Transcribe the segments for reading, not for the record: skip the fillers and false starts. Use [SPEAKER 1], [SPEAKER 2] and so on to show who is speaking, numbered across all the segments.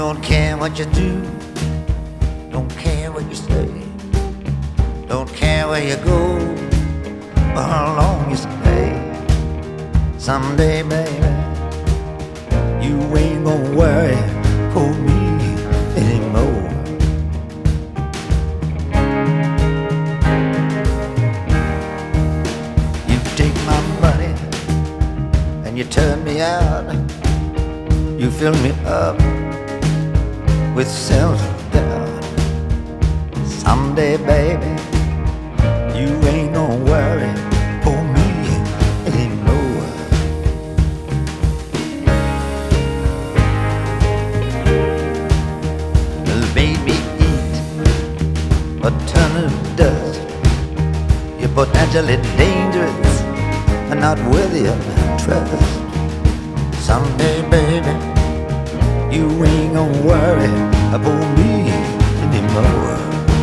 [SPEAKER 1] don't care what you do, don't care what you say, don't care where you go or how long you stay. Someday, baby, you ain't gonna worry for me anymore. You take my money and you turn me out. You fill me up with self-doubt. Someday, baby, you ain't gonna worry for me anymore. Well, baby, eat a ton of dust. You're potentially dangerous and not worthy of trust. Someday, baby, you ain't gonna worry about me anymore.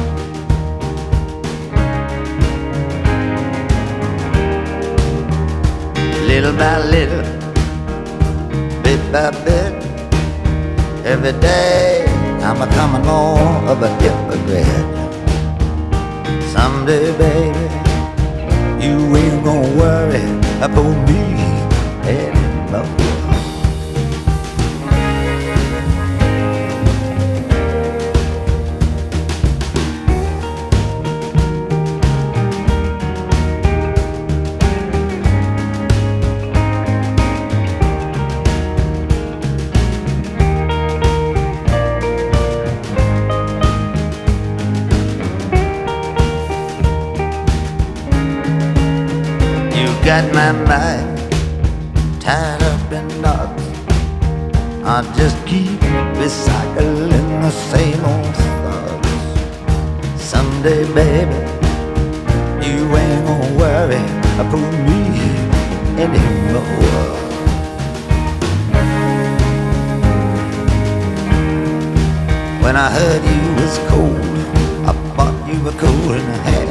[SPEAKER 1] Little by little, bit by bit, every day I'm becoming more of a hypocrite. Someday, baby, you ain't gonna worry about me anymore. Got my mind tied up in knots. I just keep recycling the same old thoughts. Someday, baby, you ain't gonna worry about me anymore. When I heard you was cold, I bought you a coat and a hat.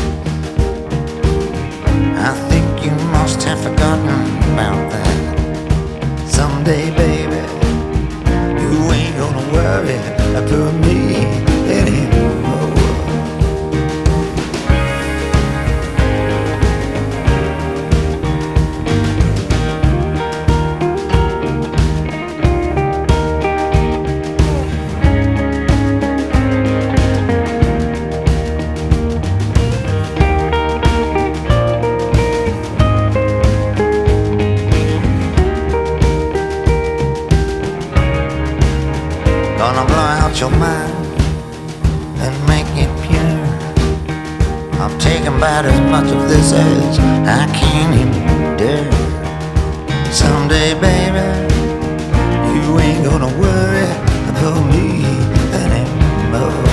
[SPEAKER 1] I think you must have forgotten about that. Someday, baby, you ain't gonna worry about me anymore. Gonna blow out your mind and make it pure. I'm taking about as much of this as I can endure. Someday, baby, you ain't gonna worry about me anymore.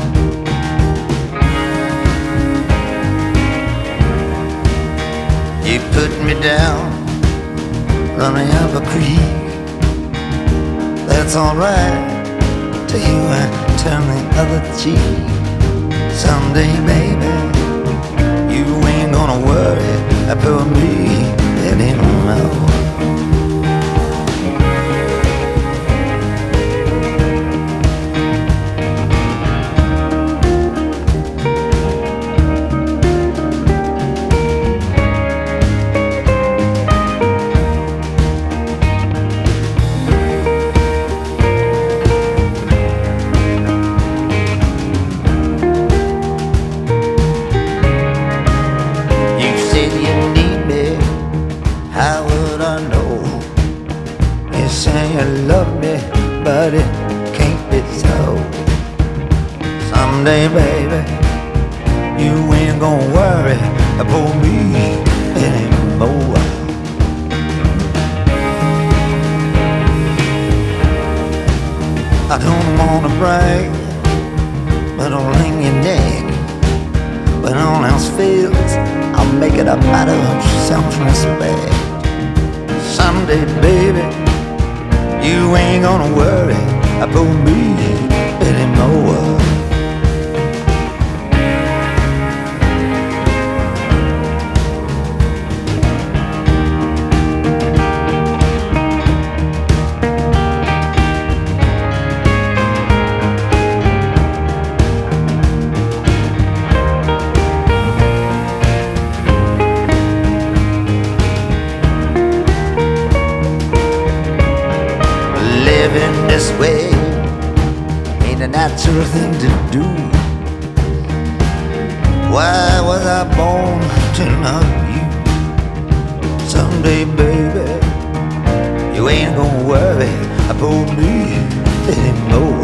[SPEAKER 1] You put me down, running up a creek. That's alright. To you I turn the other cheek. Someday, baby, you ain't gonna worry about me anymore. Say you love me, but it can't be so. Someday, baby, you ain't gonna worry about me anymore. I don't wanna brag, but I'll wring your neck. When all else fails, I'll make it up out of self-respect. Someday, baby, you ain't gonna worry about me anymore. the natural thing to do. Why was I born to love you? Someday, baby, you ain't gonna worry about me anymore.